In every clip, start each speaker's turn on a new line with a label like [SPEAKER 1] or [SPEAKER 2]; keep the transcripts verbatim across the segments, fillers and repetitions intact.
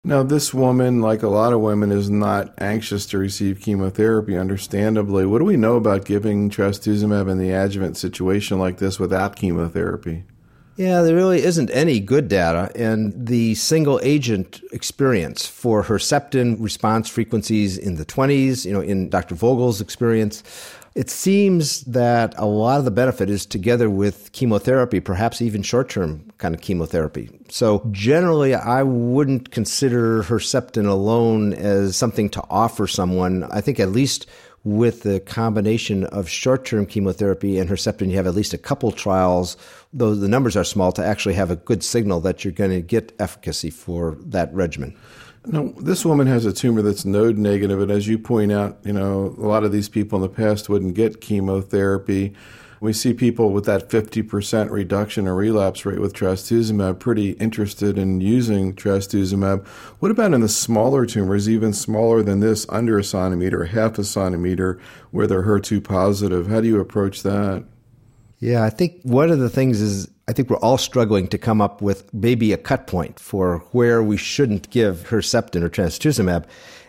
[SPEAKER 1] Now, this woman, like a lot of women, is not anxious to receive chemotherapy, understandably. What do we know about giving trastuzumab in the adjuvant situation like this without chemotherapy?
[SPEAKER 2] Yeah, there really isn't any good data, and the single-agent experience for Herceptin response frequencies in the twenties, you know, in Doctor Vogel's experience, it seems that a lot of the benefit is together with chemotherapy, perhaps even short-term kind of chemotherapy. So generally, I wouldn't consider Herceptin alone as something to offer someone. I think at least with the combination of short-term chemotherapy and Herceptin, you have at least a couple trials, though the numbers are small, to actually have a good signal that you're going to get efficacy for that regimen.
[SPEAKER 1] Now, this woman has a tumor that's node negative, and as you point out, you know, a lot of these people in the past wouldn't get chemotherapy. We see people with that fifty percent reduction in relapse rate with trastuzumab pretty interested in using trastuzumab. What about in the smaller tumors, even smaller than this, under a centimeter, half a centimeter, where they're H E R two positive? How do you approach that?
[SPEAKER 2] Yeah, I think one of the things is I think we're all struggling to come up with maybe a cut point for where we shouldn't give Herceptin or trastuzumab.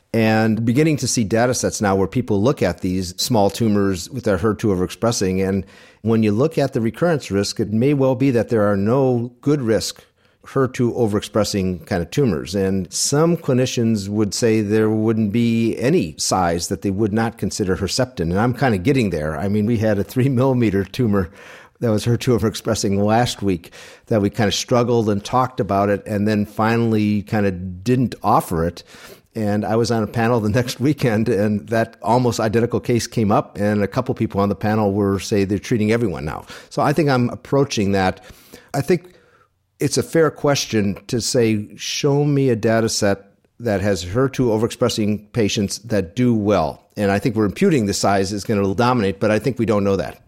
[SPEAKER 2] And beginning to see data sets now where people look at these small tumors with their H E R two overexpressing. And when you look at the recurrence risk, it may well be that there are no good risk H E R two overexpressing kind of tumors. And some clinicians would say there wouldn't be any size that they would not consider Herceptin. And I'm kind of getting there. I mean, we had a three millimeter tumor that was H E R two overexpressing last week that we kind of struggled and talked about it and then finally kind of didn't offer it. And I was on a panel the next weekend, and that almost identical case came up, and a couple people on the panel were say they're treating everyone now. So I think I'm approaching that. I think it's a fair question to say, show me a data set that has H E R two overexpressing patients that do well. And I think we're imputing the size is going to dominate, but I think we don't know that.